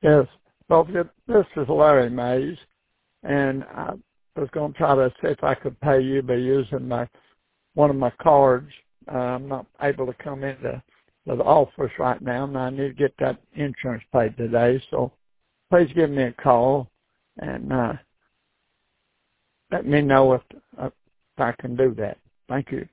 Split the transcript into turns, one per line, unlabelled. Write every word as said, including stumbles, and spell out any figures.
Yes. Well, this is Larry Mays, and I was going to try to see if I could pay you by using my one of my cards. Uh, I'm not able to come into the office right now, and I need to get that insurance paid today. So please give me a call and uh, let me know if, if I can do that. Thank you.